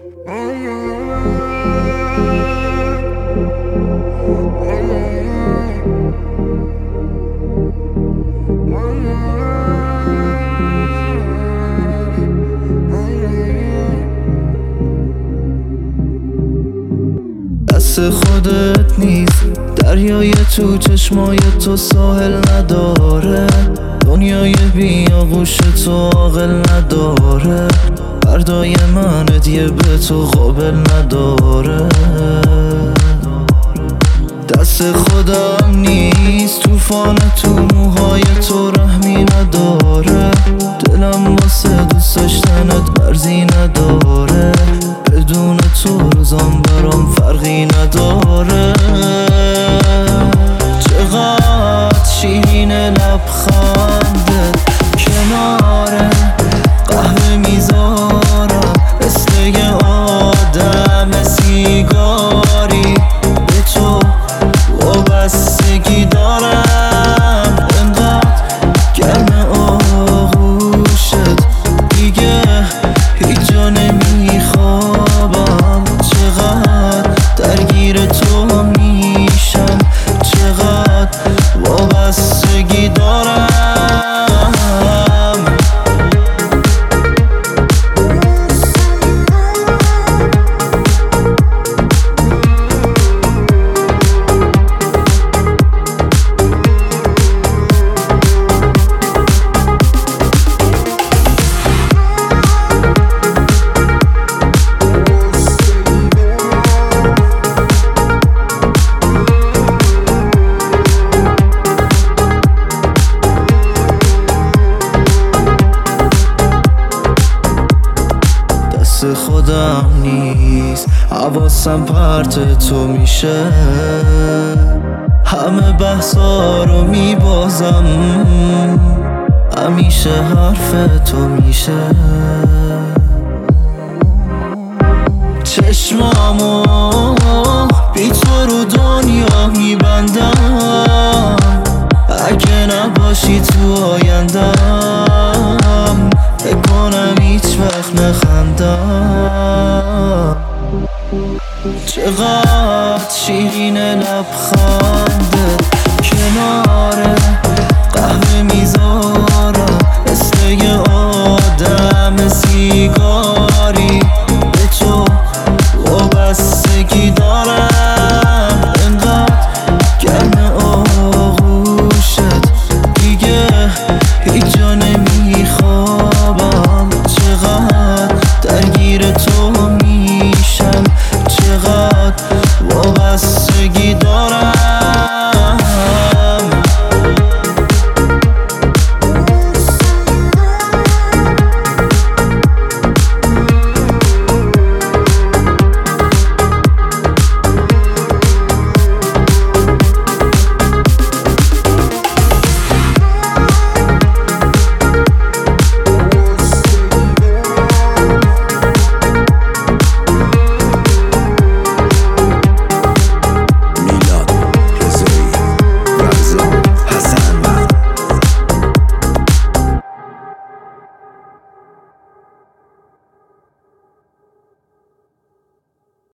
دست خودت نیست دریای تو چشمای تو ساحل نداره، دنیای بی آغوش تو عاقل نداره، فردای من هدیه به تو قابل نداره. دست خودم نیست طوفان تو موهای تو رحمی نداره، دلم واسه دوست داشتنت مرزی نداره، بدون تو روزام برام فرقی نداره. چقدر شیرین لبخندت کنار قهوه میذارم، مثل یه آدم سیگاری به تو وابستگی دارم، انقدر گرم آغوشت دیگه هیچ جا نمیخوابم، چقدر درگیر تو میشم، چقدر وابستگی دارم. خودم نیست حواسم پرت تو میشه، همه بحثا رو میبازم، همیشه حرف تو میشه. چشمامو بی تو رو دنیا میبندم، اگه نباشی تو آیندم بکنم هیچ وقت نخندم. چقدر شیرین لبخندت کنار قهوه میذارم، مثل یه آدم سیگاری به تو وابستگی دارم، انقدر گرم آغوشت دیگه هیچ جا نمیخوابم، چقدر درگیر تو